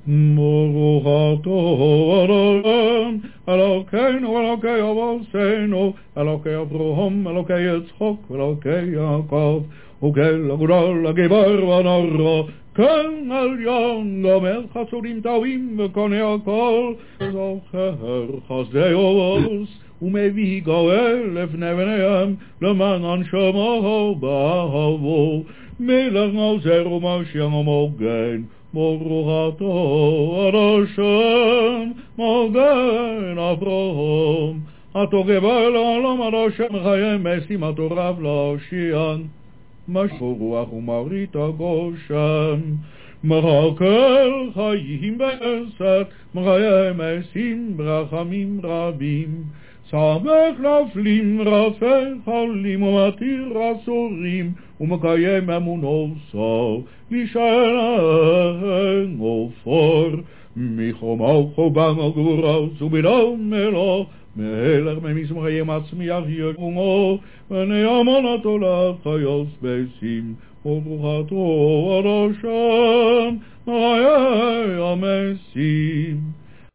ברוך אתה אדוני אלוקינו אלוקי אבותינו אלוקי אברהם אלוקי יצחק אלוקי יעקב וגל הגדול הגיבור והנורא כן עליון גומר חסודים טובים וקונה הכל זוכר חסדי עוז ומביא גואל לפני בניהם למען שמו באהבו מלך עוזר ומשיח ומגן ברוך אתה אדוני מגן אברהם אתה גבר לעולם אדוני חיי משימתו רב להושיען משפור רוח ומרית הגושם מחכה חיים בעשת מחיי משים ברחמים רבים שמח נפלים רפא חולים ומתיר אסורים ומקיים אמונו סור לשען עופר מחומו חובם הגבורה ובידום מלוך מלך ממזמחים עצמיח יקומו ונאמנתו לחיות בשים וברוך אתה אדוני חיי המשים